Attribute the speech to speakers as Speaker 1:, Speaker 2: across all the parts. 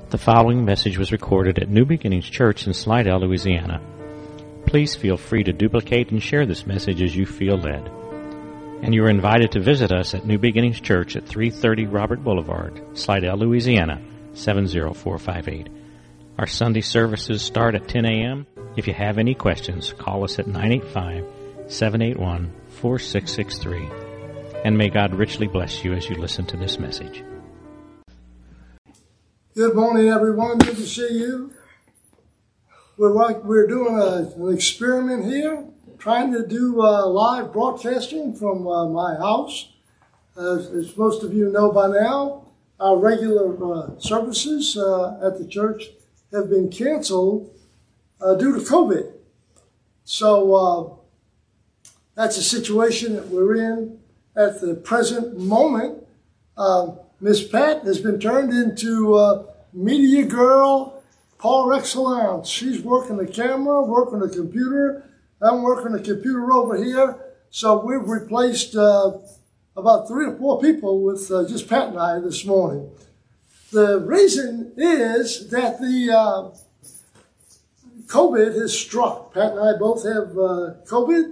Speaker 1: The following message was recorded at New Beginnings Church in Slidell, Louisiana. Please feel free to duplicate and share this message as you feel led. And you are invited to visit us at New Beginnings Church at 330 Robert Boulevard, Slidell, Louisiana, 70458. Our Sunday services start at 10 a.m. If you have any questions, call us at 985-781-4663. And may God richly bless you as you listen to this message.
Speaker 2: Good morning, everyone. Good to see you. We're doing an experiment here, trying to do live broadcasting from my house. As most of you know by now, our regular services at the church have been canceled due to COVID. So that's a situation that we're in at the present moment. Miss Pat has been turned into media girl par excellence. She's working the camera, working the computer. I'm working the computer over here. So we've replaced about 3 or 4 people with just Pat and I this morning. The reason is that the COVID has struck. Pat and I both have COVID.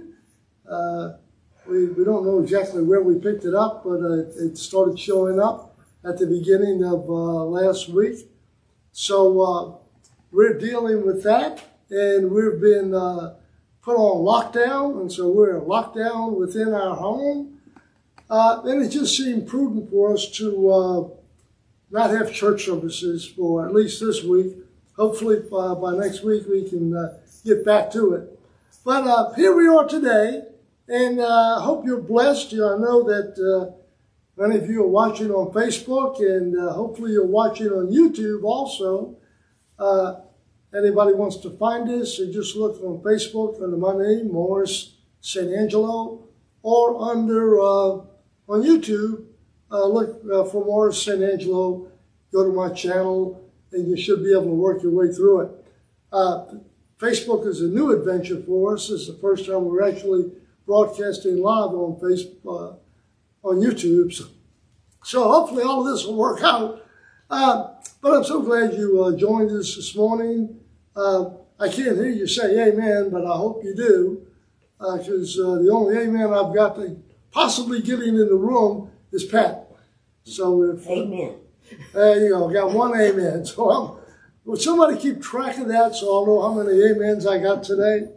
Speaker 2: We don't know exactly where we picked it up, but it started showing up at the beginning of last week. So we're dealing with that, and we've been put on lockdown, and so we're locked down within our home. And it just seemed prudent for us to not have church services for at least this week. Hopefully by next week we can get back to it. But here we are today, and I hope you're blessed. I know that many of you are watching on Facebook, and hopefully you're watching on YouTube also. Anybody wants to find us, you just look on Facebook under my name, Morris St. Angelo, or under on YouTube, look for Morris St. Angelo, go to my channel, and you should be able to work your way through it. Facebook is a new adventure for us. This is the first time we're actually broadcasting live on Facebook, on YouTube. So hopefully all of this will work out. But I'm so glad you joined us this morning. I can't hear you say amen, but I hope you do, because the only amen I've got to possibly getting in the room is Pat. So if
Speaker 3: amen.
Speaker 2: There you go, got one amen. So will somebody keep track of that so I'll know how many amens I got today?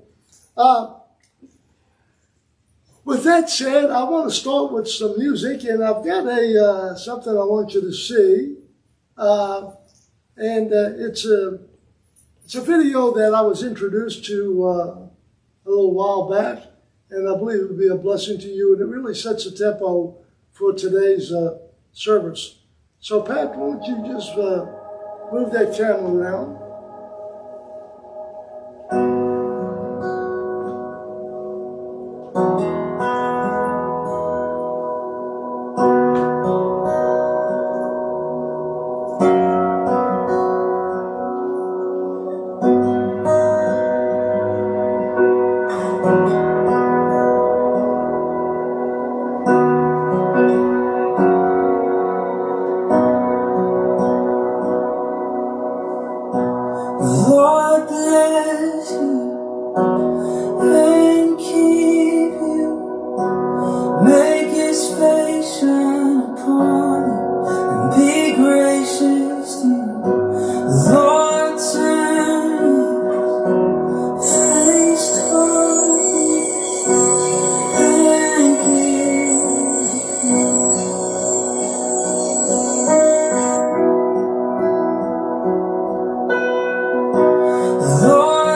Speaker 2: With that said, I want to start with some music, and I've got something I want you to see. It's a video that I was introduced to a little while back, and I believe it would be a blessing to you, and it really sets a tempo for today's service. So, Pat, why don't you just move that camera around?
Speaker 4: Lord,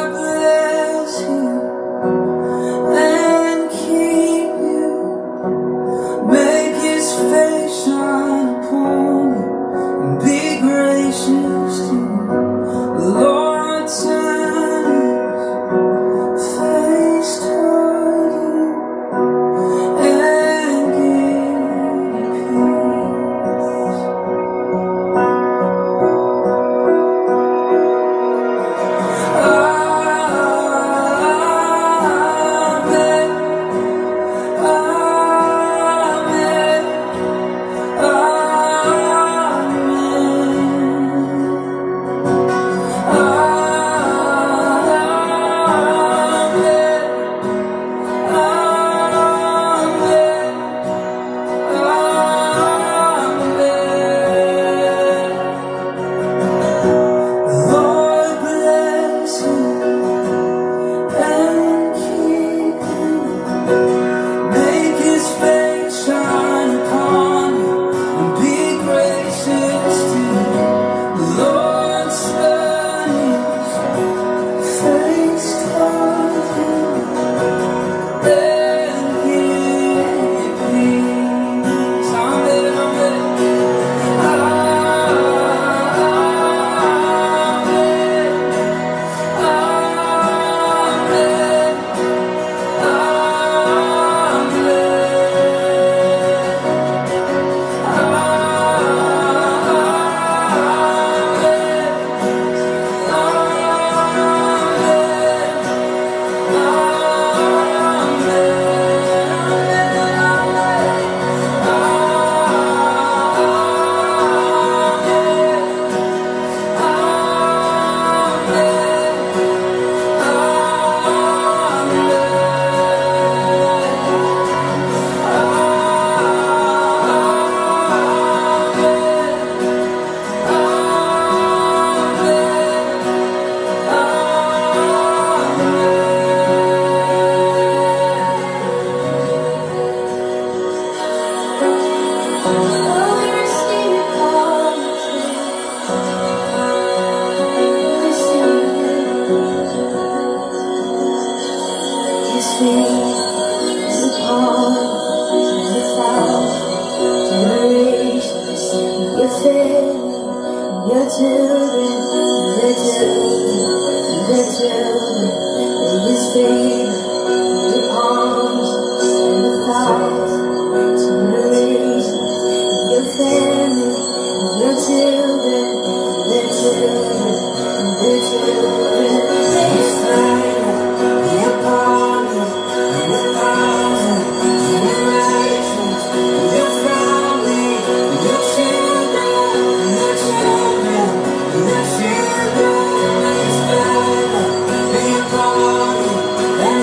Speaker 3: Your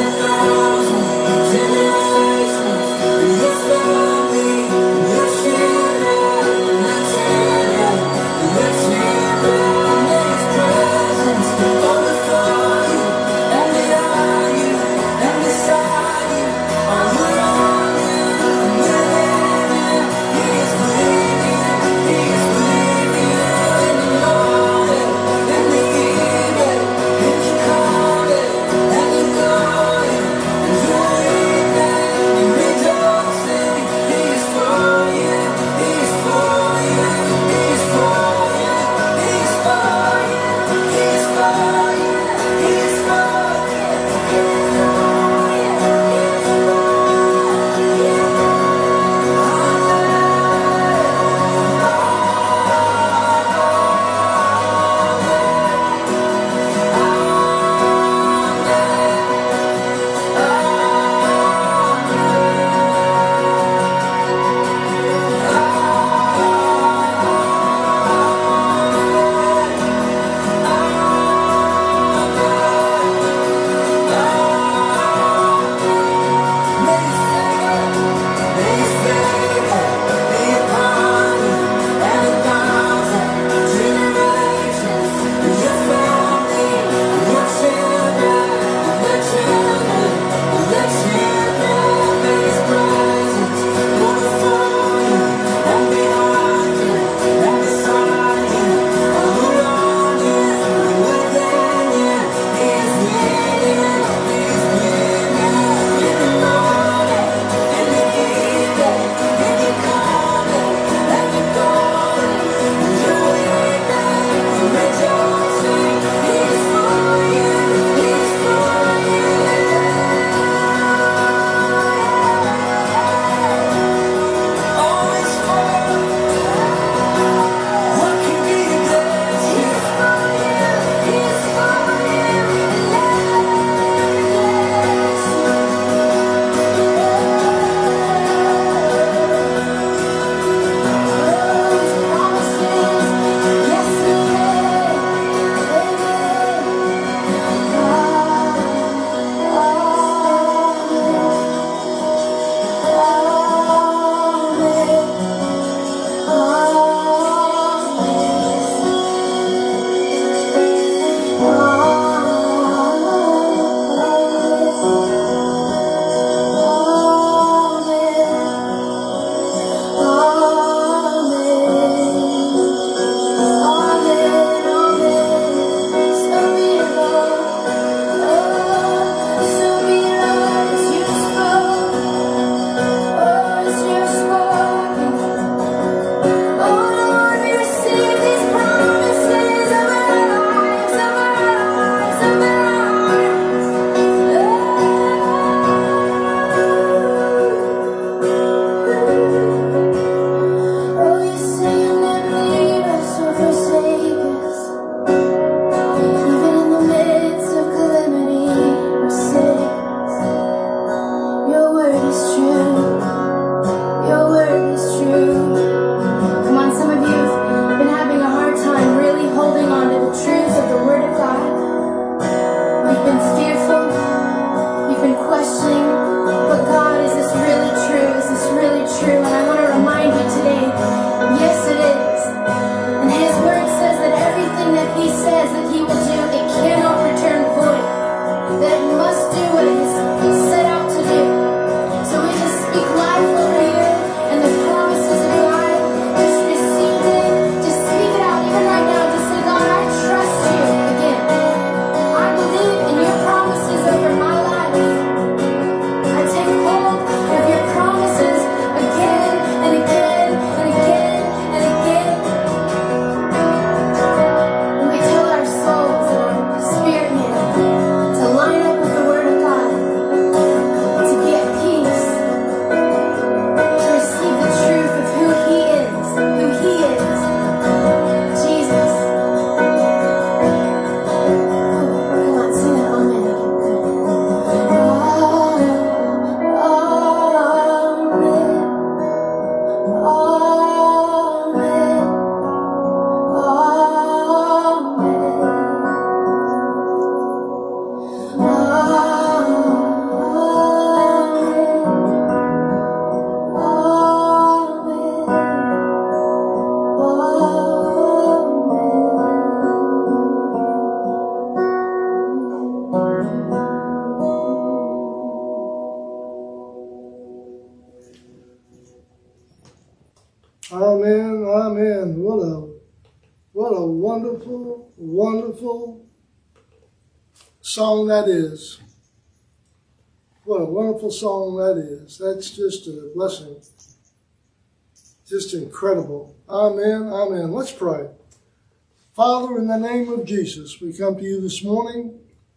Speaker 2: wonderful, wonderful song that is. What a wonderful song that is. That's just a blessing. Just incredible. Amen, amen. Let's pray. Father, in the name of Jesus, we come to you this morning.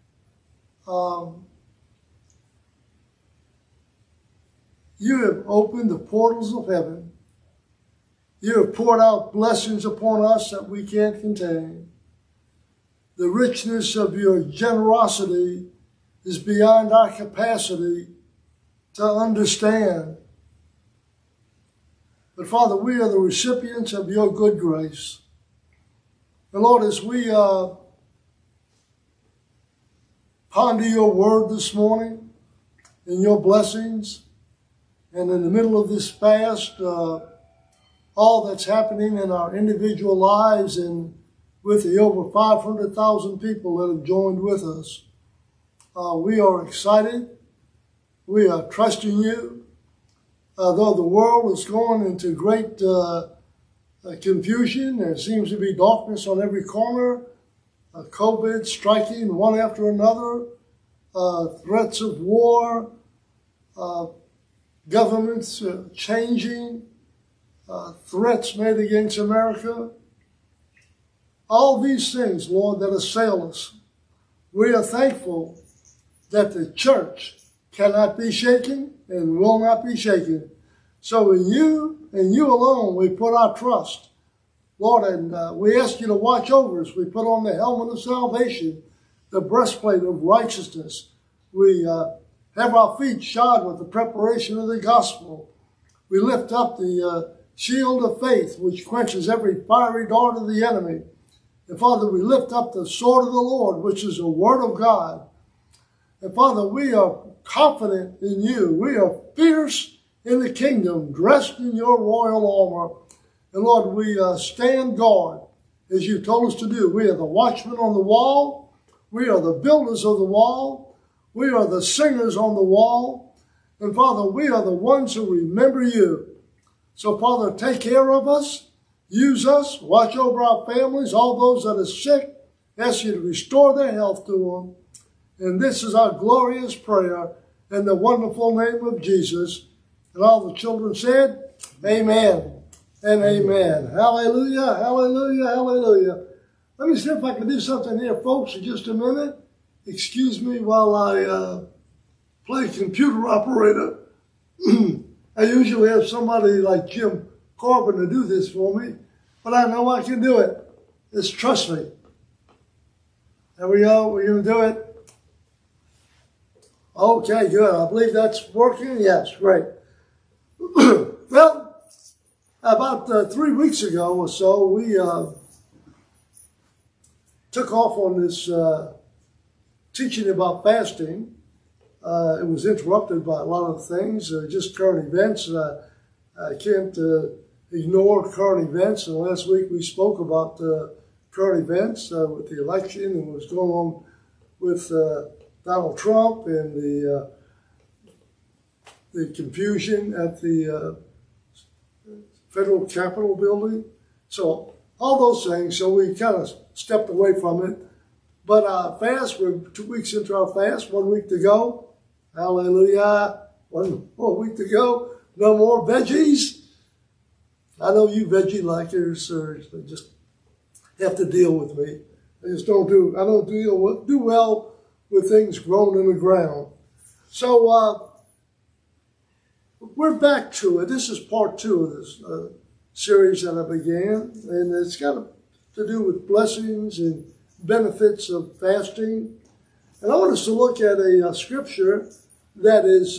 Speaker 2: You have opened the portals of heaven. You have poured out blessings upon us that we can't contain. The richness of your generosity is beyond our capacity to understand. But Father, we are the recipients of your good grace. And Lord, as we ponder your word this morning and your blessings, and in the middle of this fast, all that's happening in our individual lives and with the over 500,000 people that have joined with us, we are excited. We are trusting you. Though the world is going into great confusion, there seems to be darkness on every corner, COVID striking one after another, threats of war, governments changing, threats made against America. All these things, Lord, that assail us. We are thankful that the church cannot be shaken and will not be shaken. So in you and you alone we put our trust, Lord, and we ask you to watch over us. We put on the helmet of salvation, the breastplate of righteousness. We have our feet shod with the preparation of the gospel. We lift up the shield of faith, which quenches every fiery dart of the enemy. And Father, we lift up the sword of the Lord, which is the word of God. And Father, we are confident in you. We are fierce in the kingdom, dressed in your royal armor. And Lord, we stand guard as you told us to do. We are the watchmen on the wall. We are the builders of the wall. We are the singers on the wall. And Father, we are the ones who remember you. So Father, take care of us. Use us. Watch over our families, all those that are sick. Ask you to restore their health to them. And this is our glorious prayer in the wonderful name of Jesus. And all the children said, amen and amen. Hallelujah, hallelujah, hallelujah. Let me see if I can do something here, folks, in just a minute. Excuse me while I play computer operator. I usually have somebody like Jim Corbin to do this for me, but I know I can do it. Just trust me. There we go. We're going to do it. Okay, good. I believe that's working. Yes, great. Well, about 3 weeks ago or so, we took off on this teaching about fasting. It was interrupted by a lot of things, just current events. I can't ignore current events. And last week we spoke about current events with the election and what's going on with Donald Trump and the confusion at the Federal Capitol building. So all those things. So we kind of stepped away from it. But our fast, we're 2 weeks into our fast, 1 week to go. Hallelujah. 1 more week to go. No more veggies. I know you veggie likers just have to deal with me. I don't do well with things grown in the ground. So we're back to it. This is part 2 of this series that I began, and it's got to do with blessings and benefits of fasting. And I want us to look at a scripture that is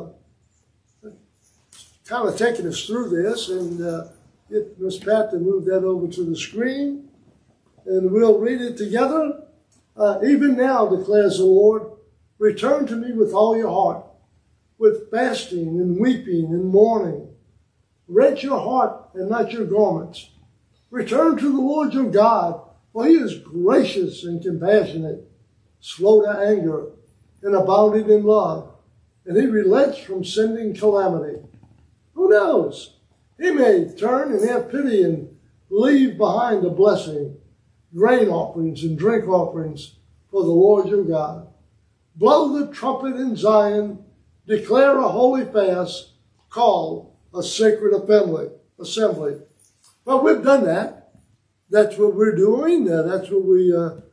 Speaker 2: kind of taking us through this, and get Miss Pat to move that over to the screen, and we'll read it together. Even now, declares the Lord, return to me with all your heart, with fasting and weeping and mourning. Rent your heart and not your garments. Return to the Lord your God, for he is gracious and compassionate, slow to anger, and abounding in love, and he relents from sending calamity. Who knows? He may turn and have pity and leave behind a blessing. grain offerings and drink offerings for the Lord your God. Blow the trumpet in Zion, declare a holy fast, call a sacred assembly. Well, we've done that. That's what we're doing. That's what we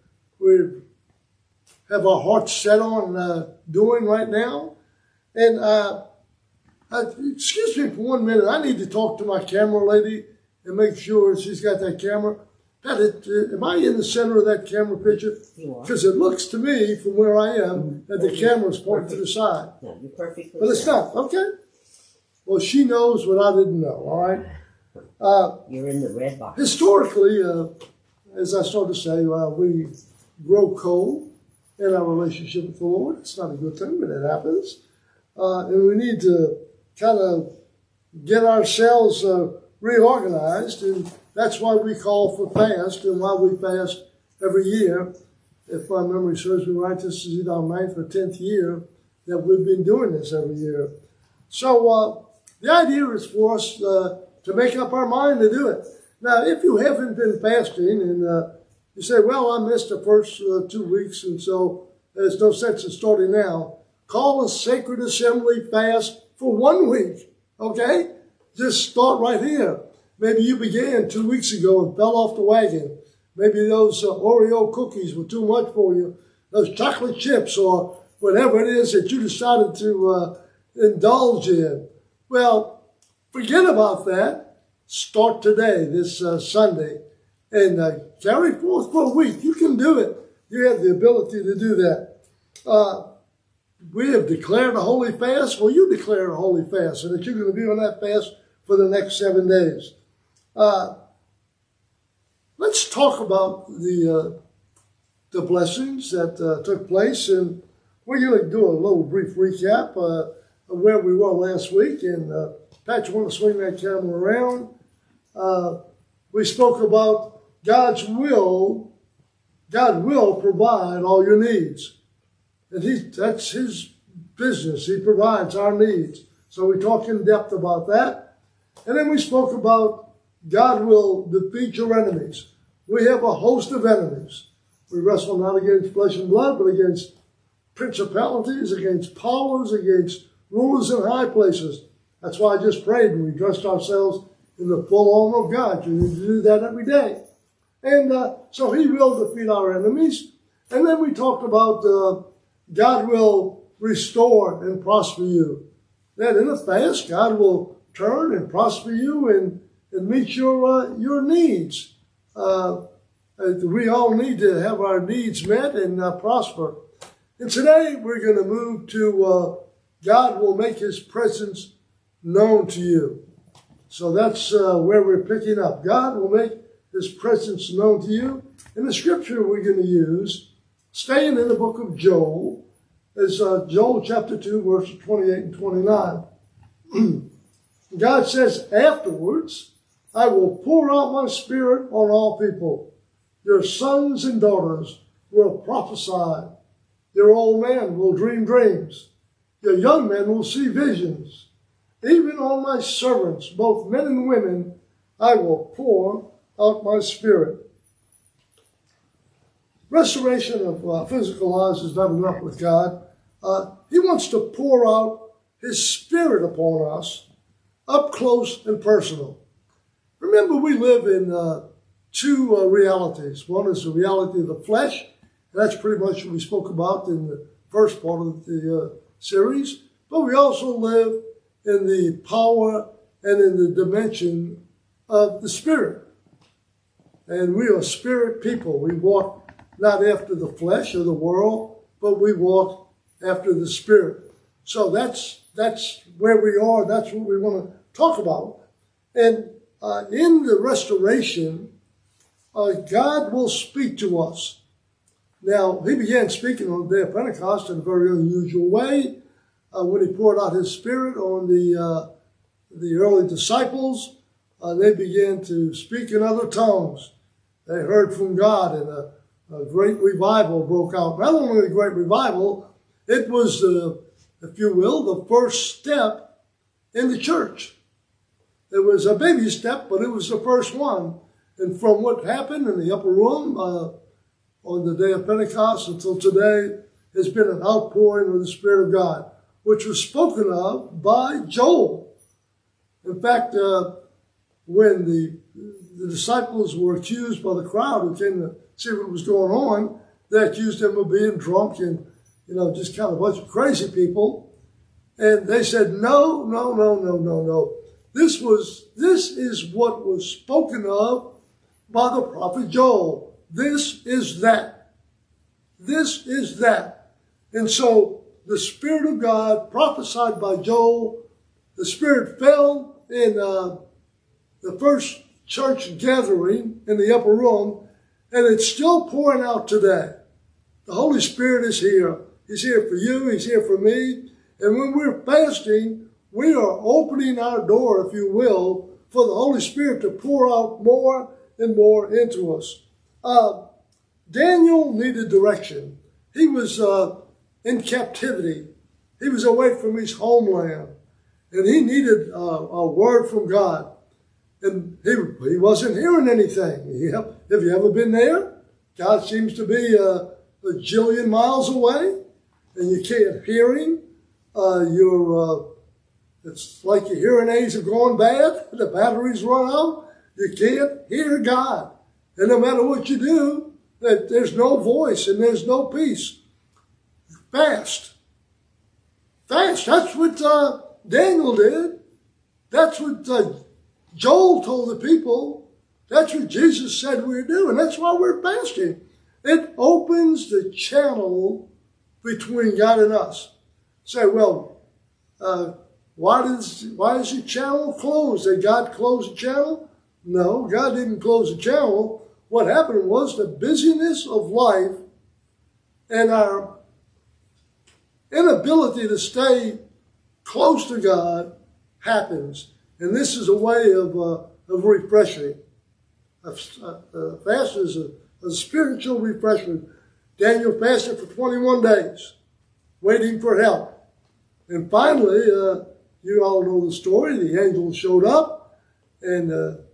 Speaker 2: have our hearts set on doing right now. And excuse me for 1 minute. I need to talk to my camera lady and make sure she's got that camera. Pat, am I in the center of that camera picture? Because it looks to me, from where I am, that the camera's pointing to the side.
Speaker 3: No, you're perfect.
Speaker 2: But it's not. Okay. Well, she knows what I didn't know, all right?
Speaker 3: You're in the red box.
Speaker 2: Historically, as I started to say, we grow cold in our relationship with the Lord. It's not a good thing, but it happens. And we need to kind of get ourselves reorganized, and that's why we call for fast and why we fast every year. If my memory serves me right, this is either our 9th or 10th year that we've been doing this every year. So the idea is for us to make up our mind to do it. Now, if you haven't been fasting and you say, well, I missed the first 2 weeks, and so there's no sense in starting now, call a sacred assembly fast for 1 week, okay? Just start right here. Maybe you began 2 weeks ago and fell off the wagon. Maybe those Oreo cookies were too much for you. Those chocolate chips or whatever it is that you decided to indulge in. Well, forget about that. Start today, this Sunday, and carry forth for a week. You can do it. You have the ability to do that. We have declared a holy fast. Well, you declare a holy fast, and that you're going to be on that fast for the next 7 days. Let's talk about the blessings that took place, and we're going to do a little brief recap of where we were last week. And Pat, you want to swing that camera around? We spoke about God's will. God will provide all your needs, and that's His business. He provides our needs. So we talked in depth about that, and then we spoke about God will defeat your enemies. We have a host of enemies. We wrestle not against flesh and blood, but against principalities, against powers, against rulers in high places. That's why I just prayed and we dressed ourselves in the full armor of God. You need to do that every day. And so He will defeat our enemies. And then we talked about God will restore and prosper you. That in a fast, God will turn and prosper you and meet your needs. We all need to have our needs met and prosper. And today we're going to move to God will make His presence known to you. So that's where we're picking up. God will make His presence known to you. And the scripture we're going to use, staying in the book of Joel, is Joel chapter 2, verses 28 and 29. God says, afterwards, I will pour out my spirit on all people. Your sons and daughters will prophesy. Your old men will dream dreams. Your young men will see visions. Even on my servants, both men and women, I will pour out my spirit. Restoration of physical lives is not enough with God. He wants to pour out His spirit upon us, up close and personal. Remember, we live in two realities. One is the reality of the flesh. And that's pretty much what we spoke about in the first part of the series. But we also live in the power and in the dimension of the Spirit. And we are spirit people. We walk not after the flesh or the world, but we walk after the Spirit. So that's where we are. That's what we want to talk about. And in the restoration, God will speak to us. Now, He began speaking on the day of Pentecost in a very unusual way when He poured out His Spirit on the early disciples. They began to speak in other tongues. They heard from God, and a great revival broke out. Not only a great revival, it was, if you will, the first step in the church. It was a baby step, but it was the first one And from what happened in the upper room on the day of Pentecost until today has been an outpouring of the Spirit of God, which was spoken of by Joel. In fact, when the disciples were accused by the crowd who came to see what was going on, they accused them of being drunk and, just kind of a bunch of crazy people. And they said, no. This is what was spoken of by the prophet Joel. This is that. This is that. And so the Spirit of God prophesied by Joel, the Spirit fell in the first church gathering in the upper room, and it's still pouring out today. The Holy Spirit is here. He's here for you. He's here for me. And when we're fasting, we are opening our door, if you will, for the Holy Spirit to pour out more and more into us. Daniel needed direction. He was in captivity. He was away from his homeland. And he needed a word from God. And he wasn't hearing anything. Have you ever been there? God seems to be a jillion miles away, and you can't hear him. It's like your hearing aids are going bad, the batteries run out. You can't hear God. And no matter what you do, there's no voice and there's no peace. Fast. That's what Daniel did. That's what Joel told the people. That's what Jesus said we're doing. That's why we're fasting. It opens the channel between God and us. Say, well, why is the channel closed? Did God close the channel? No, God didn't close the channel. What happened was the busyness of life and our inability to stay close to God happens. And this is a way of refreshing. Fast is a spiritual refreshment. Daniel fasted for 21 days, waiting for help. And finally, you all know the story. The angel showed up, and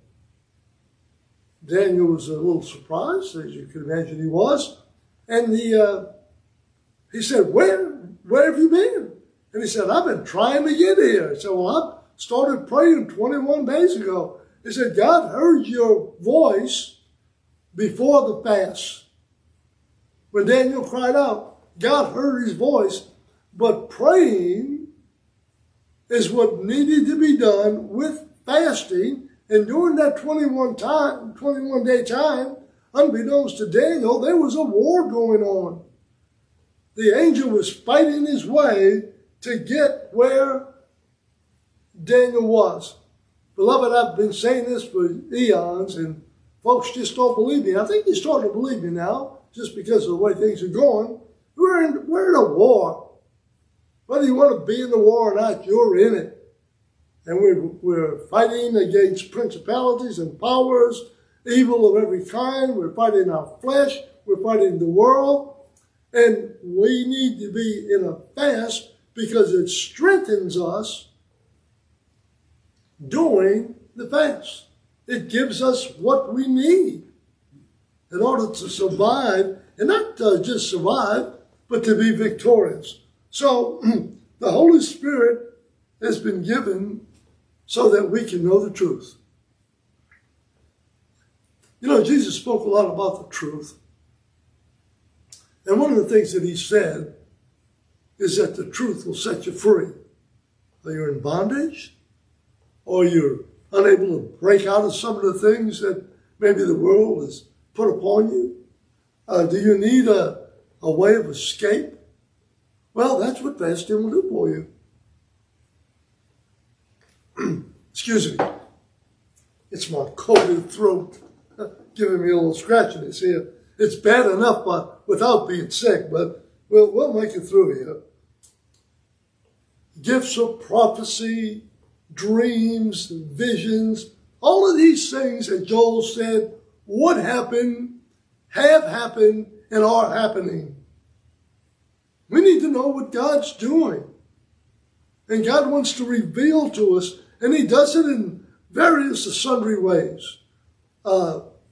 Speaker 2: Daniel was a little surprised, as you can imagine he was. And he said, where have you been? And he said, I've been trying to get here. He said, well, I started praying 21 days ago. He said, God heard your voice before the fast. When Daniel cried out, God heard his voice, but praying is what needed to be done with fasting. And during that 21-day time, unbeknownst to Daniel, there was a war going on. The angel was fighting his way to get where Daniel was. Beloved, I've been saying this for eons, and folks just don't believe me. I think they're starting to believe me now, just because of the way things are going. We're in a war. Whether you want to be in the war or not, you're in it. And we're fighting against principalities and powers, evil of every kind. We're fighting our flesh. We're fighting the world. And we need to be in a fast because it strengthens us during the fast. It gives us what we need in order to survive, and not just survive, but to be victorious. So the Holy Spirit has been given so that we can know the truth. You know, Jesus spoke a lot about the truth. And one of the things that he said is that the truth will set you free. Are you in bondage? Or you're unable to break out of some of the things that maybe the world has put upon you? Do you need a way of escape? Well, that's what fasting will do for you. Excuse me. It's my cold throat giving me a little scratchiness here. It's bad enough without being sick, but we'll make it through here. Gifts of prophecy, dreams, visions, all of these things that Joel said would happen, have happened, and are happening. We need to know what God's doing. And God wants to reveal to us, and he does it in various sundry ways.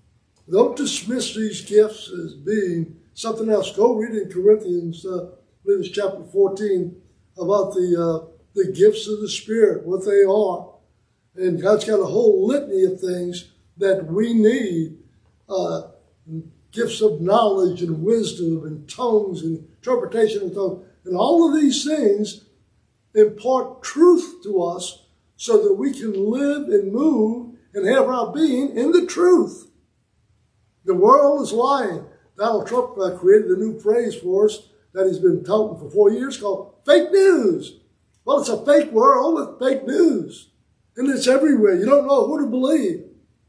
Speaker 2: Don't dismiss these gifts as being something else. Go read in Corinthians, I believe it's chapter 14, about the gifts of the Spirit, what they are. And God's got a whole litany of things that we need. Gifts of knowledge and wisdom and tongues and interpretation of tongues. And all of these things impart truth to us so that we can live and move and have our being in the truth. The world is lying. Donald Trump created a new phrase for us that he's been touting for 4 years called fake news. Well, it's a fake world with fake news. And it's everywhere. You don't know who to believe.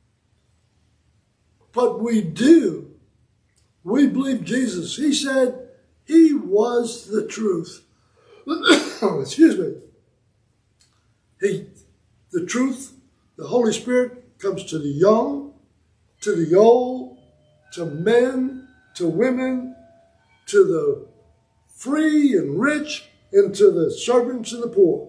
Speaker 2: But we do. We believe Jesus. He said he was the truth. Excuse me. The truth, the Holy Spirit comes to the young, to the old, to men, to women, to the free and rich, and to the servants and the poor.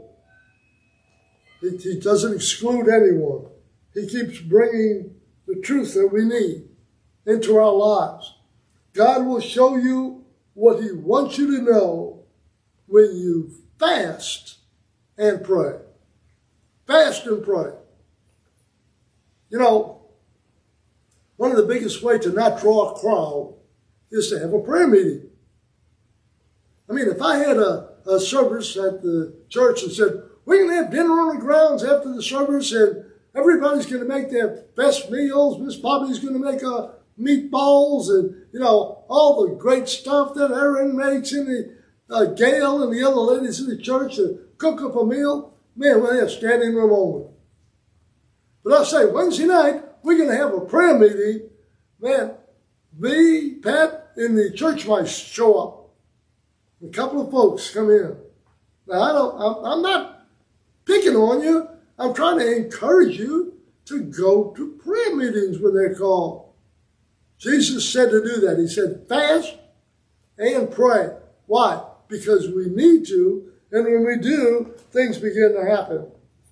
Speaker 2: He doesn't exclude anyone. He keeps bringing the truth that we need into our lives. God will show you what he wants you to know when you fast and pray. Fast and pray. You know, one of the biggest ways to not draw a crowd is to have a prayer meeting. I mean, if I had a service at the church and said, we're going to have dinner on the grounds after the service and everybody's going to make their best meals. Miss Bobby's going to make meatballs and, you know, all the great stuff that Erin makes and the Gail and the other ladies in the church to cook up a meal. Man, we'll have standing room only. But I'll say, Wednesday night, we're going to have a prayer meeting. Man, me, Pat, and the church mice show up. A couple of folks come in. Now, I'm not picking on you. I'm trying to encourage you to go to prayer meetings when they're called. Jesus said to do that. He said, fast and pray. Why? Because we need to, and when we do, things begin to happen.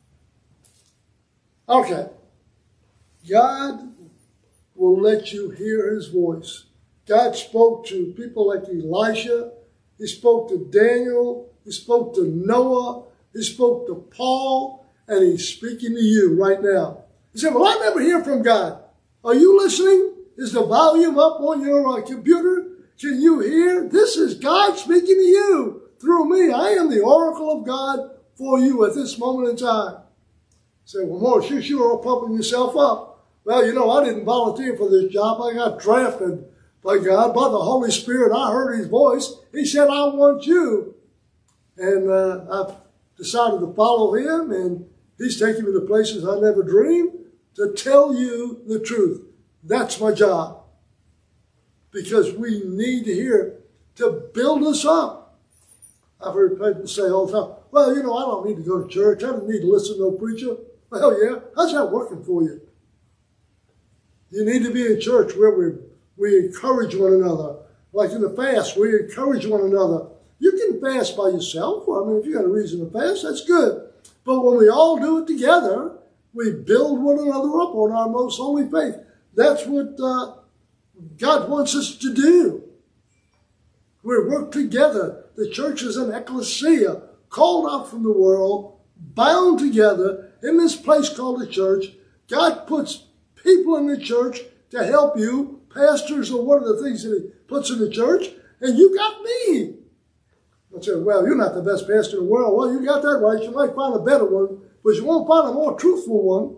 Speaker 2: Okay. God will let you hear his voice. God spoke to people like Elisha. He spoke to Daniel. He spoke to Noah. He spoke to Paul. And he's speaking to you right now. He said, well, I never hear from God. Are you listening? Is the volume up on your computer? Can you hear? This is God speaking to you through me. I am the oracle of God for you at this moment in time. You say, well, Morris, you sure are pumping yourself up. Well, you know, I didn't volunteer for this job. I got drafted by God, by the Holy Spirit. I heard his voice. He said, I want you. And I've decided to follow him, and he's taking me to places I never dreamed to tell you the truth. That's my job. Because we need to hear it to build us up. I've heard people say all the time, well, you know, I don't need to go to church. I don't need to listen to no preacher. Well, yeah. How's that working for you? You need to be in church where we encourage one another. Like in the fast, we encourage one another. You can fast by yourself. I mean, if you got a reason to fast, that's good. But when we all do it together, we build one another up on our most holy faith. That's what God wants us to do. We work together. The church is an ecclesia, called out from the world, bound together in this place called the church. God puts people in the church to help you. Pastors are one of the things that he puts in the church. And you got me. I said, well, you're not the best pastor in the world. Well, you got that right. You might find a better one, but you won't find a more truthful one.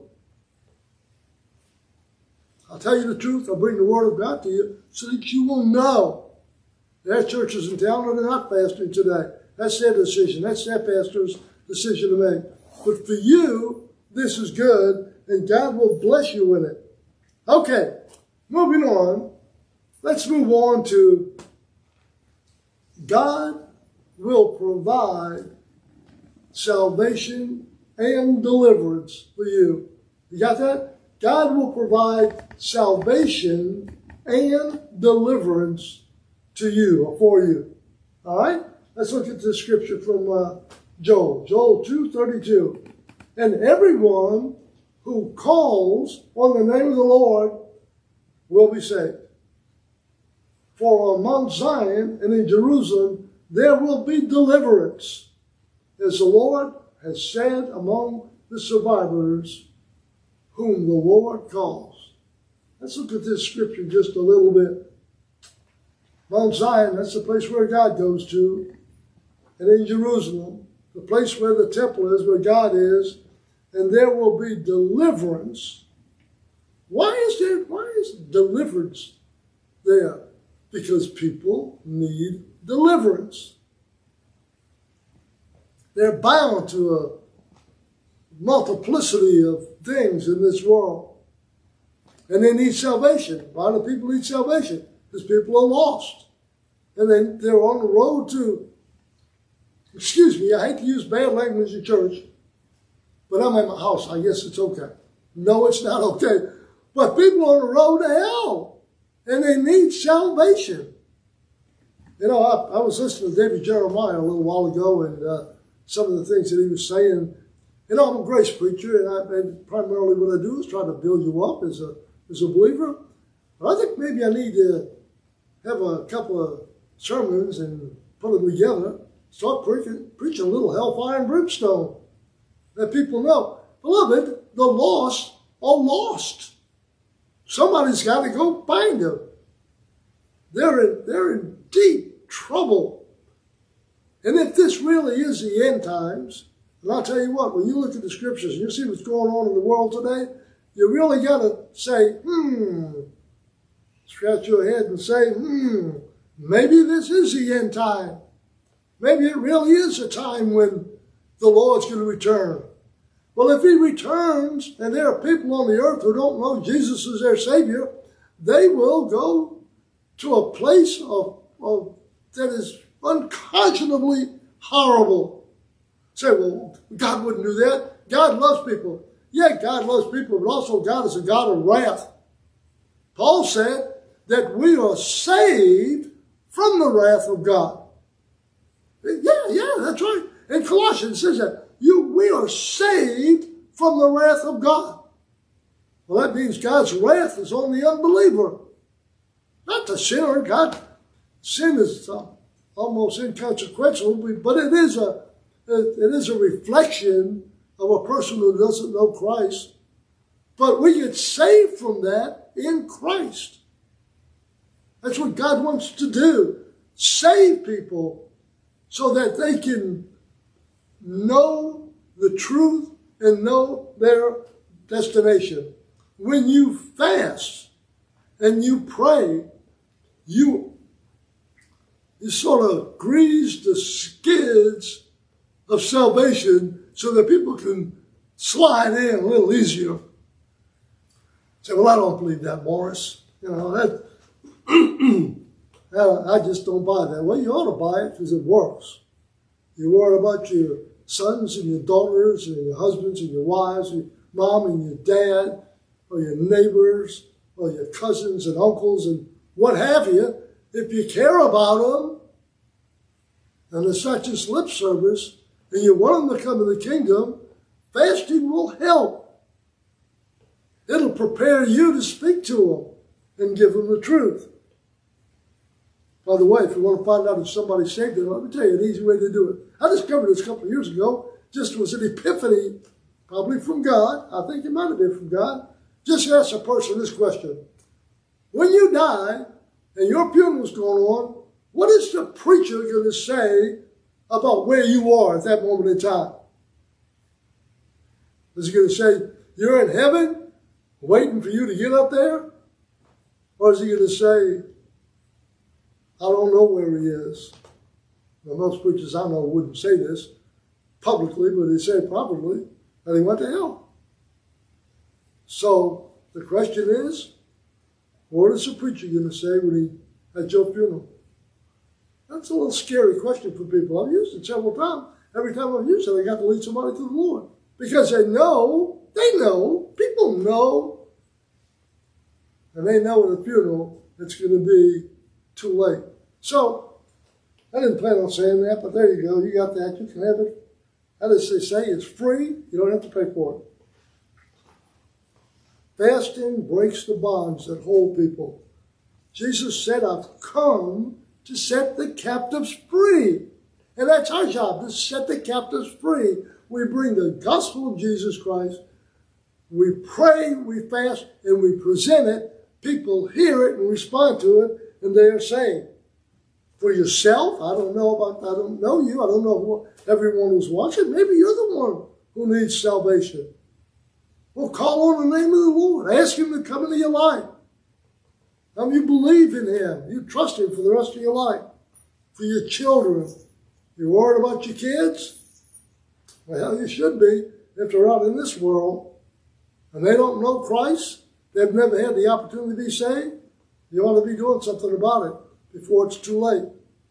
Speaker 2: I'll tell you the truth. I'll bring the word of God to you so that you will know. There are churches in town that are not fasting today. That's their decision. That's their pastor's decision to make. But for you, this is good, and God will bless you in it. Okay, moving on. Let's move on to God will provide salvation and deliverance for you. You got that? God will provide salvation and deliverance to you or for you. All right? Let's look at this scripture from Joel. Joel 2:32. And everyone who calls on the name of the Lord will be saved. For on Mount Zion and in Jerusalem there will be deliverance, as the Lord has said among the survivors whom the Lord calls. Let's look at this scripture just a little bit. Mount Zion, that's the place where God goes to. And in Jerusalem, the place where the temple is, where God is, and there will be deliverance. Why is deliverance there? Because people need deliverance. They're bound to a multiplicity of things in this world. And they need salvation. Why do people need salvation? Because people are lost. And then they're on the road to, excuse me, I hate to use bad language in church, but I'm at my house. I guess it's okay. No, it's not okay. But people are on the road to hell, and they need salvation. You know, I was listening to David Jeremiah a little while ago, and some of the things that he was saying. You know, I'm a grace preacher, and primarily what I do is try to build you up as a believer. But I think maybe I need to have a couple of sermons and put them together, start preaching a little hellfire and brimstone, that people know. Beloved, the lost are lost. Somebody's got to go find them. They're in deep trouble. And if this really is the end times, and I'll tell you what, when you look at the scriptures and you see what's going on in the world today, you really got to say, scratch your head and say, maybe this is the end time. Maybe it really is a time when the Lord's going to return. Well, if he returns and there are people on the earth who don't know Jesus as their Savior, they will go to a place that is unconscionably horrible. Say, well, God wouldn't do that. God loves people. Yeah, God loves people, but also God is a God of wrath. Paul said that we are saved from the wrath of God. Yeah, that's right. In Colossians it says that we are saved from the wrath of God. Well, that means God's wrath is on the unbeliever, not the sinner. Sin is almost inconsequential, but it is a reflection of a person who doesn't know Christ. But we get saved from that in Christ. That's what God wants to do. Save people so that they can know the truth and know their destination. When you fast and you pray, you sort of grease the skids of salvation so that people can slide in a little easier. Say, well, I don't believe that, Morris. You know, I just don't buy that. Well, you ought to buy it because it works. You worry about your sons and your daughters and your husbands and your wives, your mom and your dad, or your neighbors, or your cousins and uncles and what have you. If you care about them, and it's not just lip service, and you want them to come to the kingdom, fasting will help. It'll prepare you to speak to them and give them the truth. By the way, if you want to find out if somebody's saved, let me tell you an easy way to do it. I discovered this a couple of years ago. Just was an epiphany, probably from God. I think it might have been from God. Just ask a person this question. When you die and your funeral's going on, what is the preacher going to say about where you are at that moment in time? Is he going to say, you're in heaven waiting for you to get up there? Or is he going to say, I don't know where he is? Now, most preachers I know wouldn't say this publicly, but they say probably that he went to hell. So the question is, what is the preacher going to say when he at your funeral? That's a little scary question for people. I've used it several times. Every time I've used it, I got to lead somebody to the Lord. Because they know, people know, and they know at a funeral it's going to be too late. So, I didn't plan on saying that, but there you go. You got that. You can have it. As they say, it's free. You don't have to pay for it. Fasting breaks the bonds that hold people. Jesus said, I've come to set the captives free. And that's our job, to set the captives free. We bring the gospel of Jesus Christ. We pray, we fast, and we present it. People hear it and respond to it, and they are saved. For yourself, I don't know you. I don't know everyone who's watching. Maybe you're the one who needs salvation. Well, call on the name of the Lord. Ask him to come into your life. You believe in him. You trust him for the rest of your life. For your children. You're worried about your kids? Well, you should be if they're out in this world and they don't know Christ. They've never had the opportunity to be saved. You ought to be doing something about it before it's too late.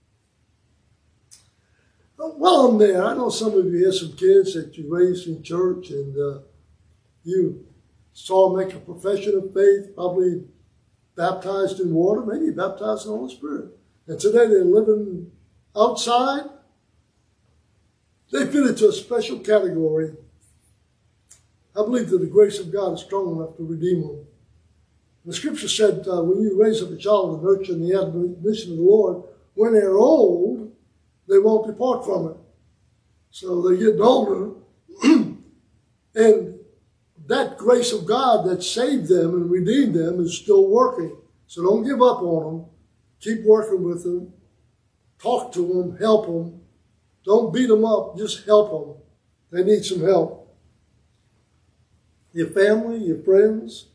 Speaker 2: While I'm there, I know some of you have some kids that you raised in church and you saw them make a profession of faith, probably baptized in water, maybe baptized in the Holy Spirit. And today they're living outside. They fit into a special category. I believe that the grace of God is strong enough to redeem them. The scripture said, when you raise up a child in the nurture and the admonition of the Lord, when they're old, they won't depart from it. So they're getting older. And that grace of God that saved them and redeemed them is still working. So don't give up on them. Keep working with them. Talk to them. Help them. Don't beat them up. Just help them. They need some help. Your family, your friends.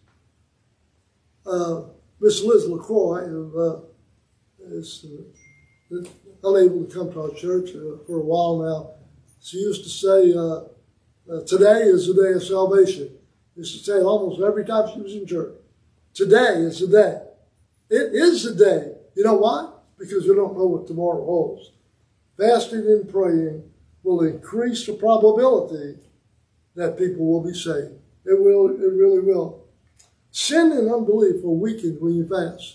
Speaker 2: Miss Liz LaCroix is unable to come to our church for a while now. She used to say, today is the day of salvation. She used to say it almost every time she was in church. Today is the day. It is the day. You know why? Because we don't know what tomorrow holds. Fasting and praying will increase the probability that people will be saved. It will. It really will. Sin and unbelief are weakened when you fast.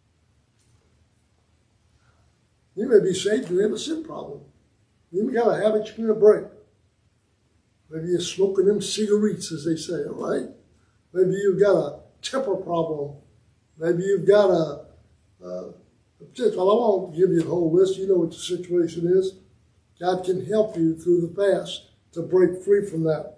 Speaker 2: You may be saved and have a sin problem. You may got a habit you're going to break. Maybe you're smoking them cigarettes, as they say, all right? Maybe you've got a temper problem. Maybe you've got well, I won't give you the whole list. You know what the situation is. God can help you through the fast to break free from that.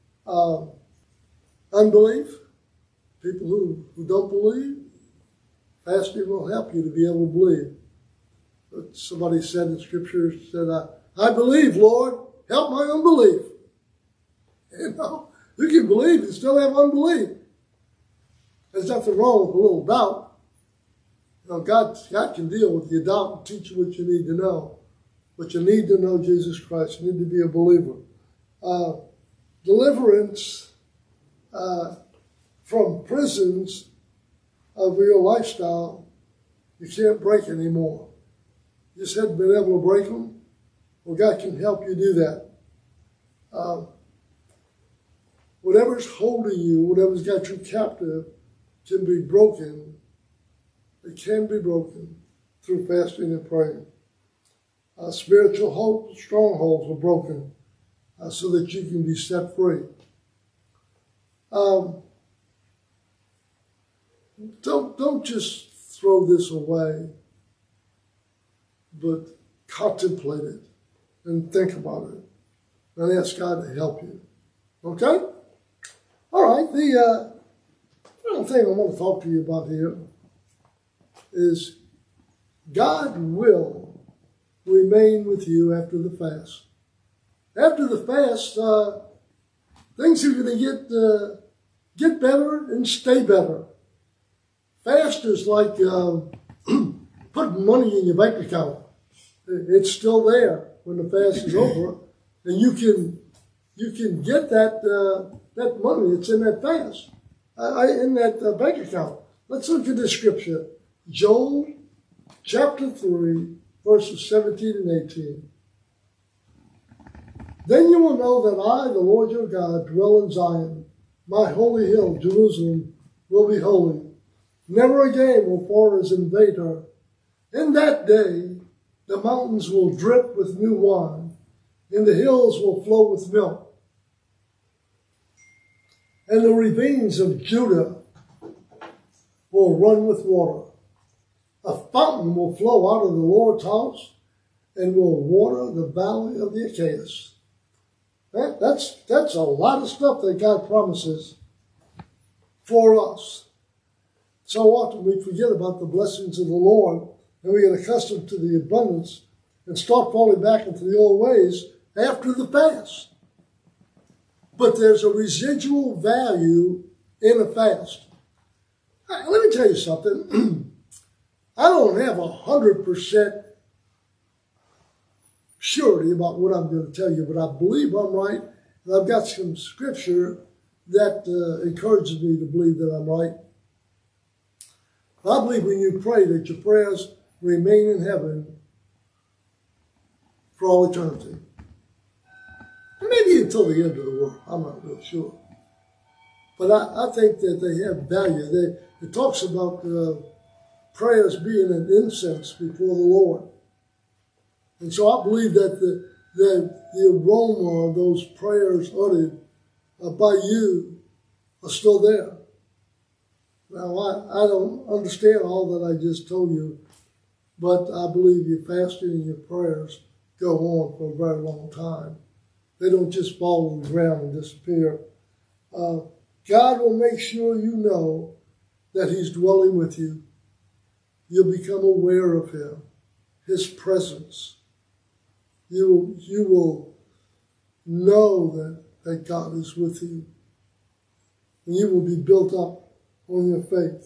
Speaker 2: Unbelief, people who don't believe, fasting will help you to be able to believe. But somebody said in Scripture, said, I believe, Lord, help my unbelief. You know, you can believe and still have unbelief. There's nothing wrong with a little doubt. You know, God can deal with your doubt and teach you what you need to know. But you need to know Jesus Christ. You need to be a believer. Deliverance from prisons of your lifestyle, you can't break anymore. You just haven't been able to break them. Well, God can help you do that. Whatever's holding you, whatever's got you captive, can be broken. It can be broken through fasting and praying. Spiritual strongholds are broken so that you can be set free. Don't just throw this away, but contemplate it and think about it and ask God to help you. Okay? All right. The final thing I want to talk to you about here is God will remain with you after the fast. After the fast, things are going to get better and stay better. Fast is like putting money in your bank account. It's still there when the fast is over, and you can get that money that's in that fast, in that bank account. Let's look at this scripture. Joel chapter 3, verses 17 and 18. Then you will know that I, the Lord your God, dwell in Zion. My holy hill, Jerusalem, will be holy. Never again will foreigners invade her. In that day, the mountains will drip with new wine, and the hills will flow with milk. and the ravines of Judah will run with water. A fountain will flow out of the Lord's house and will water the valley of the Achaeus. That's a lot of stuff that God promises for us. So often we forget about the blessings of the Lord, and we get accustomed to the abundance and start falling back into the old ways after the fast. But there's a residual value in a fast. Let me tell you something. I don't have 100% surety about what I'm going to tell you, but I believe I'm right, and I've got some scripture that encourages me to believe that I'm right. I believe when you pray that your prayers remain in heaven for all eternity. Maybe until the end of the world. I'm not real sure. But I think that they have value. It talks about prayers being an incense before the Lord. And so I believe that the aroma of those prayers uttered by you are still there. Now, I don't understand all that I just told you, but I believe your fasting and your prayers go on for a very long time. They don't just fall on the ground and disappear. God will make sure you know that he's dwelling with you. You'll become aware of him, his presence. You will know that God is with you. And you will be built up on your faith.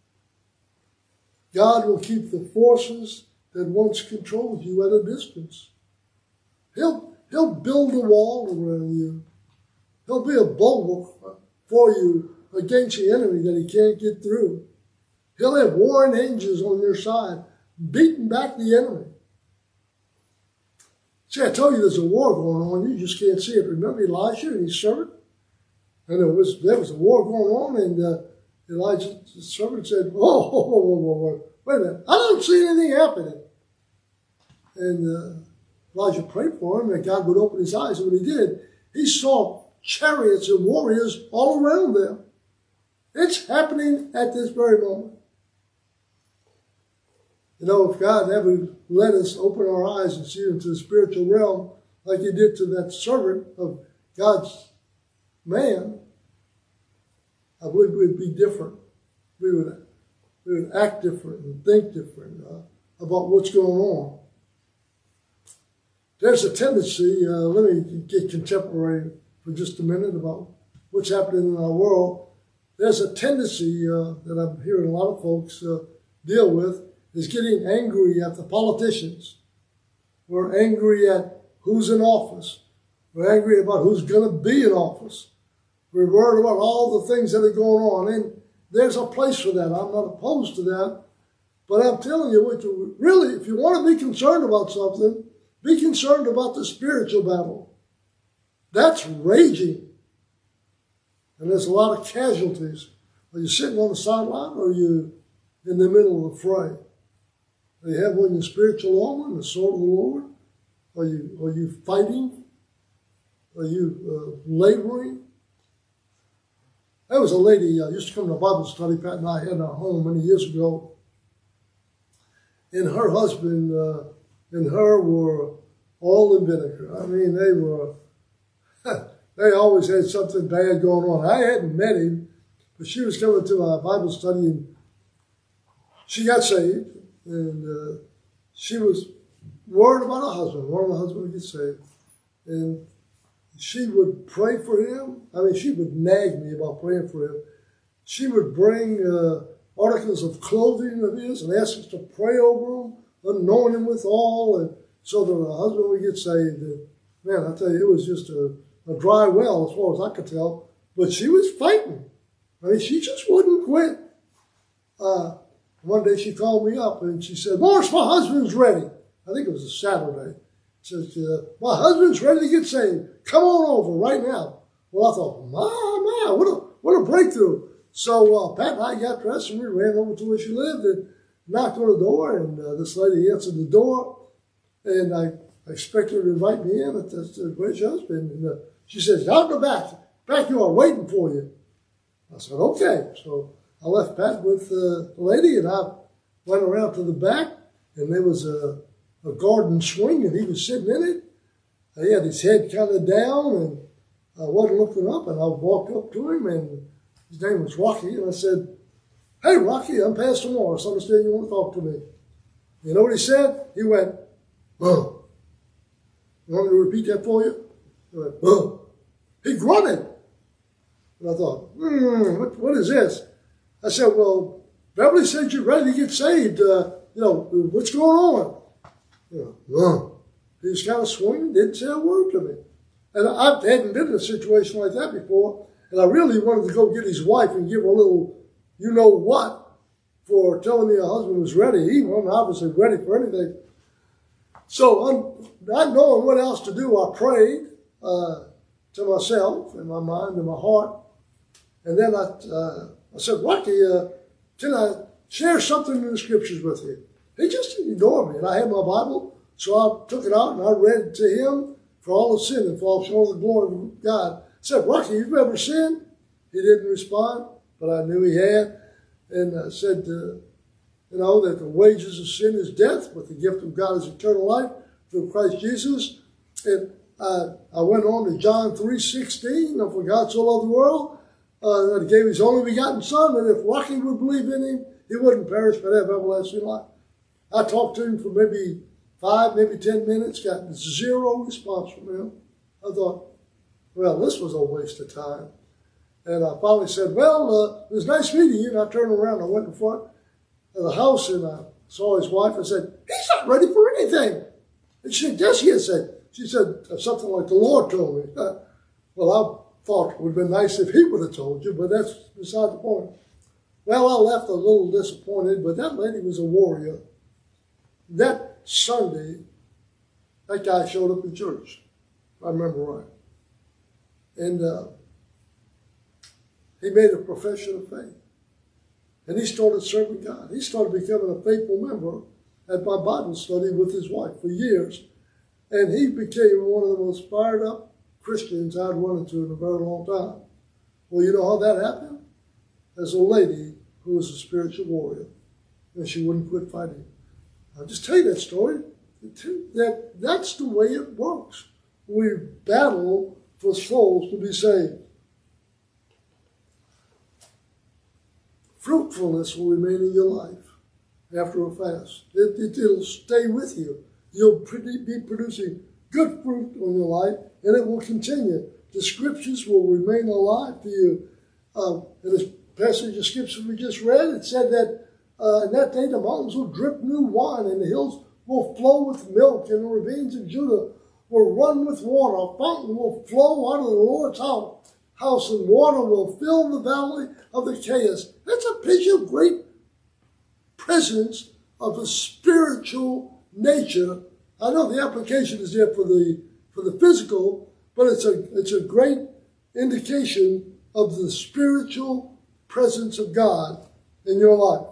Speaker 2: God will keep the forces that once controlled you at a distance. He'll build a wall around you. He'll be a bulwark for you against the enemy that he can't get through. He'll have warring angels on your side, beating back the enemy. See, I told you there's a war going on. You just can't see it. Remember Elijah and his servant? And there was a war going on, and Elijah's servant said, whoa, wait a minute. I don't see anything happening. And Elijah prayed for him, and God would open his eyes. And when he did, he saw chariots and warriors all around them. It's happening at this very moment. You know, if God ever let us open our eyes and see into the spiritual realm, like he did to that servant of God's man, I believe we'd be different. We would act different and think different about what's going on. There's a tendency, let me get contemporary for just a minute about what's happening in our world. There's a tendency that I'm hearing a lot of folks deal with is getting angry at the politicians. We're angry at who's in office. We're angry about who's going to be in office. We're worried about all the things that are going on. And there's a place for that. I'm not opposed to that. But I'm telling you, really, if you want to be concerned about something, be concerned about the spiritual battle. That's raging. And there's a lot of casualties. Are you sitting on the sideline or are you in the middle of the fray? Are you having your spiritual armor, the sword of the Lord? Are you fighting? Are you laboring? There was a lady used to come to a Bible study Pat and I had in our home many years ago. And her husband and her were all in vinegar. I mean, they always had something bad going on. I hadn't met him, but she was coming to a Bible study and she got saved. And she was worried about her husband. One of the husbands would get saved. And she would pray for him. I mean, she would nag me about praying for him. She would bring articles of clothing of his and ask us to pray over him, anoint him with oil, and so that her husband would get saved. And man, I tell you, it was just a dry well as far as I could tell. But she was fighting. I mean, she just wouldn't quit. One day she called me up and she said, Morris, my husband's ready. I think it was a Saturday. She said, my husband's ready to get saved. Come on over right now. Well, I thought, my, what a breakthrough. So Pat and I got dressed and we ran over to where she lived and knocked on the door. And this lady answered the door. And I expected her to invite me in. I said, where's your husband? And she says, I'll go back. Back you are waiting for you. I said, okay. So I left Pat with the lady, and I went around to the back, and there was a garden swing, and he was sitting in it. He had his head kind of down, and I wasn't looking up, and I walked up to him, and his name was Rocky, and I said, hey, Rocky, I'm Pastor Morris. I understand you want to talk to me. You know what he said? He went, oh. You want me to repeat that for you? He went, oh. He grunted. And I thought, what is this? I said, well, Beverly said you're ready to get saved. What's going on? He was kind of swinging, didn't say a word to me. And I hadn't been in a situation like that before, and I really wanted to go get his wife and give her a little you-know-what for telling me her husband was ready. He wasn't obviously ready for anything. So, not knowing what else to do, I prayed to myself, in my mind, in my heart. And then I said, Rocky, can I share something in the scriptures with you? He just ignored me. And I had my Bible, so I took it out and I read to him, for all of sin and fall short of the glory of God. I said, Rocky, you've ever sinned? He didn't respond, but I knew he had. And I said, that the wages of sin is death, but the gift of God is eternal life through Christ Jesus. And I went on to John 3:16, for God so loved the world, that he gave his only begotten Son, that if Rocky would believe in him, he wouldn't perish but have everlasting life. I talked to him for maybe 5, maybe 10 minutes, got zero response from him. I thought, well, this was a waste of time. And I finally said, well, it was nice meeting you. And I turned around, I went in front of the house, and I saw his wife. I said, he's not ready for anything. And she said, yes, he is. She said something like the Lord told me. Well, I thought it would have been nice if he would have told you, but that's beside the point. Well, I left a little disappointed, but that lady was a warrior. That Sunday, that guy showed up in church, if I remember right. And he made a profession of faith. And he started serving God. He started becoming a faithful member at my Bible study with his wife for years. And he became one of the most fired up Christians I'd run into in a very long time. Well, you know how that happened? As a lady who was a spiritual warrior, and she wouldn't quit fighting. I'll just tell you that story. That's the way it works. We battle for souls to be saved. Fruitfulness will remain in your life after a fast. It'll stay with you. You'll be producing good fruit on your life, and it will continue. The scriptures will remain alive to you. In this passage of scripture we just read, it said that in that day the mountains will drip new wine, and the hills will flow with milk, and the ravines of Judah will run with water. A fountain will flow out of the Lord's house, and water will fill the valley of the Chaos. That's a picture of great presence of a spiritual nature. I know the application is there for the physical, but it's a great indication of the spiritual presence of God in your life.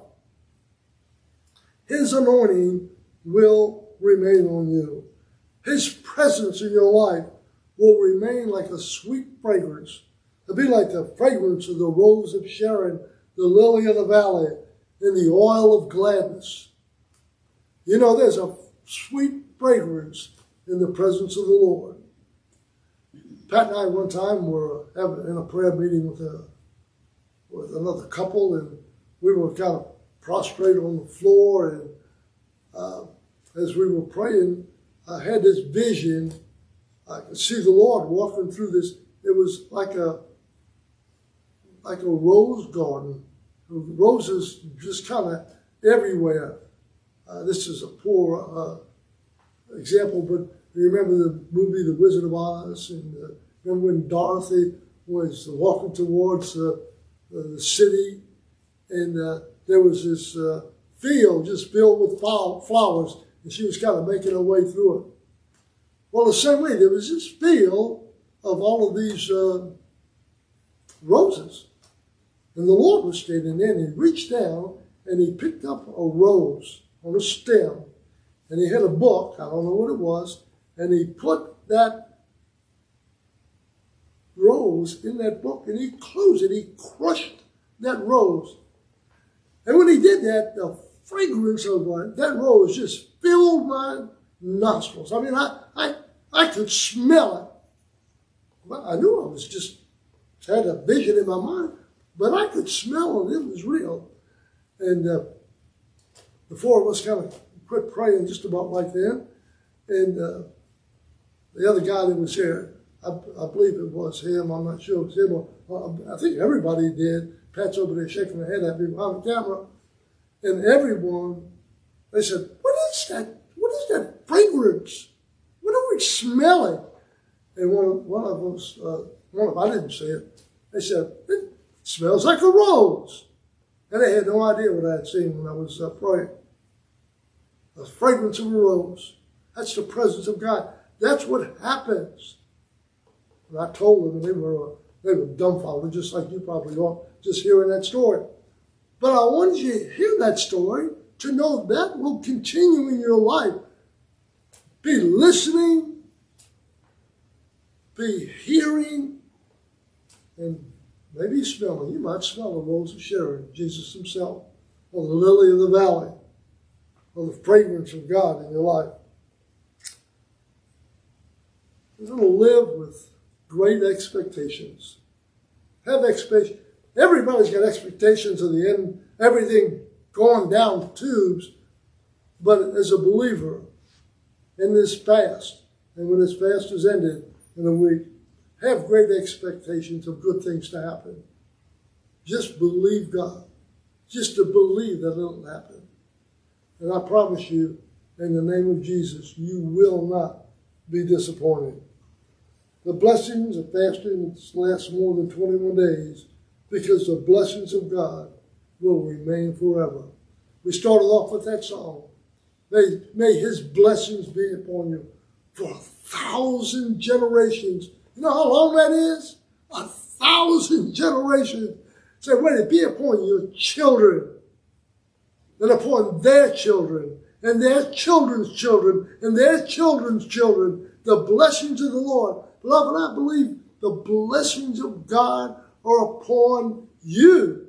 Speaker 2: His anointing will remain on you. His presence in your life will remain like a sweet fragrance. It'll be like the fragrance of the rose of Sharon, the lily of the valley, and the oil of gladness. You know, there's a sweet fragrance in the presence of the Lord. Pat and I one time were in a prayer meeting with another couple, and we were kind of prostrate on the floor, and as we were praying, I had this vision. I could see the Lord walking through this. It was like a rose garden. Roses just kind of everywhere. This is a poor example, but you remember the movie The Wizard of Oz? And remember when Dorothy was walking towards the city, and there was this field just filled with flowers, and she was kind of making her way through it. Well, the same way, there was this field of all of these roses. And the Lord was standing there, and he reached down, and he picked up a rose on a stem, and he had a book, I don't know what it was, and he put that rose in that book, and he closed it. He crushed that rose. And when he did that, the fragrance of that rose just filled my nostrils. I mean, I could smell it. Well, I knew I was just had a vision in my mind, but I could smell it. It was real. And the four of us kind of quit praying just about right then. And the other guy that was here, I believe it was him. I'm not sure it was him. Or, I think everybody did. Pat's over there shaking their head at me behind the camera. And everyone, they said, what is that? What is that fragrance? What are we smelling? And one of us, I didn't say it. They said, it smells like a rose. And they had no idea what I had seen when I was praying. The fragrance of a rose. That's the presence of God. That's what happens. And I told them, and they were dumbfounded, just like you probably are, just hearing that story. But I wanted you to hear that story to know that will continue in your life. Be listening, be hearing, and maybe smelling. You might smell the rose of Sharon, Jesus himself, or the lily of the valley, or the fragrance of God in your life. You're going to live with great expectations. Have expectations. Everybody's got expectations of the end, everything going down the tubes. But as a believer in this fast, and when this fast is ended in a week, have great expectations of good things to happen. Just believe God. Just to believe that it'll happen. And I promise you, in the name of Jesus, you will not be disappointed. The blessings of fasting last more than 21 days because the blessings of God will remain forever. We started off with that song. May his blessings be upon you for 1,000 generations. You know how long that is? 1,000 generations. Say, wait, it be upon your children, and upon their children, and their children's children, and their children's children, the blessings of the Lord. Beloved, I believe the blessings of God are upon you.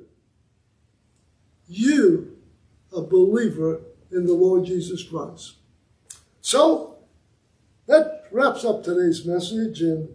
Speaker 2: You, a believer in the Lord Jesus Christ. So, that wraps up today's message, and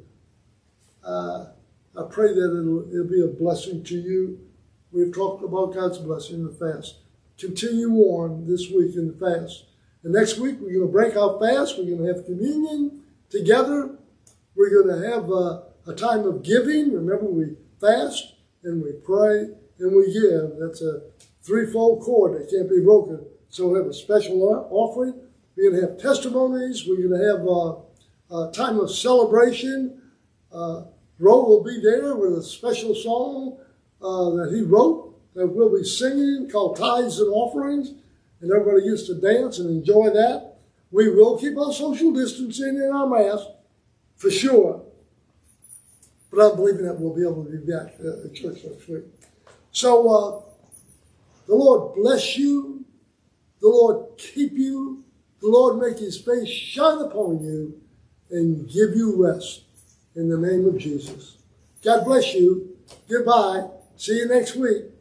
Speaker 2: I pray that it'll be a blessing to you. We've talked about God's blessing in the fast. Continue on this week in the fast. And next week, we're going to break our fast. We're going to have communion together. We're going to have a time of giving. Remember, we fast and we pray and we give. That's a threefold cord that can't be broken. So we have a special offering. We're going to have testimonies. We're going to have a time of celebration. Ro will be there with a special song that he wrote that we'll be singing called Tithes and Offerings. And everybody gets to dance and enjoy that. We will keep our social distancing and our mask, for sure. But I'm believing that we'll be able to be back at church next week. So the Lord bless you. The Lord keep you. The Lord make his face shine upon you and give you rest in the name of Jesus. God bless you. Goodbye. See you next week.